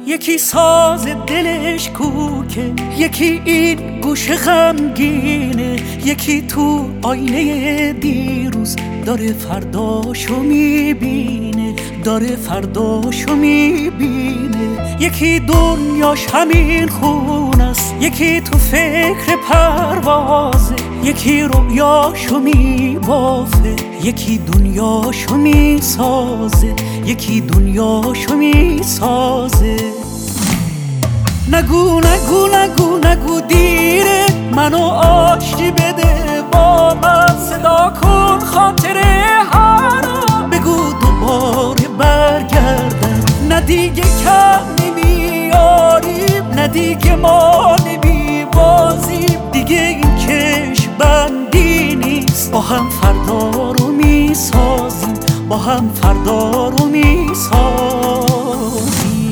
یکی ساز دلش کوکه، یکی این گوش غمگینه، یکی تو آینه دیروز داره فرداشو میبینه، داره فرداشو میبینه. یکی دنیاش همین خونه است، یکی تو فکر پروازه، یکی رویاشو میبافه، یکی دنیاشو میسازه، یکی دنیاشو میسازه. نگو نگو نگو نگو دیره، منو آشتی بده با من، صدا کن خاطره هارا، بگو دوباره برگردم. نه دیگه کم نمیاریم، نه دیگه ما نمیبازیم، دیگه این کش بندی نیست، با هم فردا رو میسازیم، با هم فردا رو میسازیم.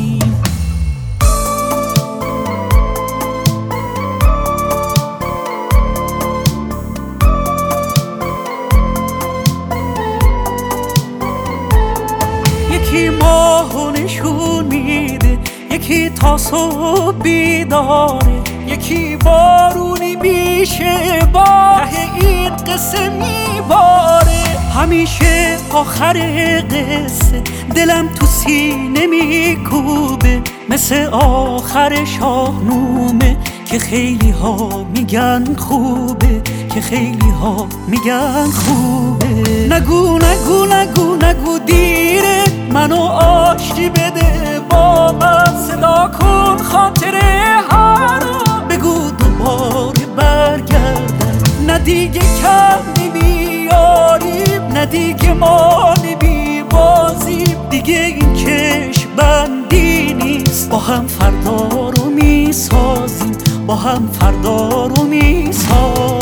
یکی ماهو نشون میده، یکی تا صبح بیداره، یکی بارونی میشه با ته این قصه میباره. همیشه آخر قصه دلم تو سینه میکوبه، مثل آخر شاهنامه که خیلی ها میگن خوبه، که خیلی ها میگن خوبه. نگو نگو نگو نگو دیره، منو آشتی بده با من، صدا کن خاطره هارا، بگو دوباره برگردم. نه دیگه کم نمیاریم، نه دیگه ما نمیبازیم، دیگه این کش بندی نیست، با هم فردا رو میسازیم، با هم فردا رو میسازیم.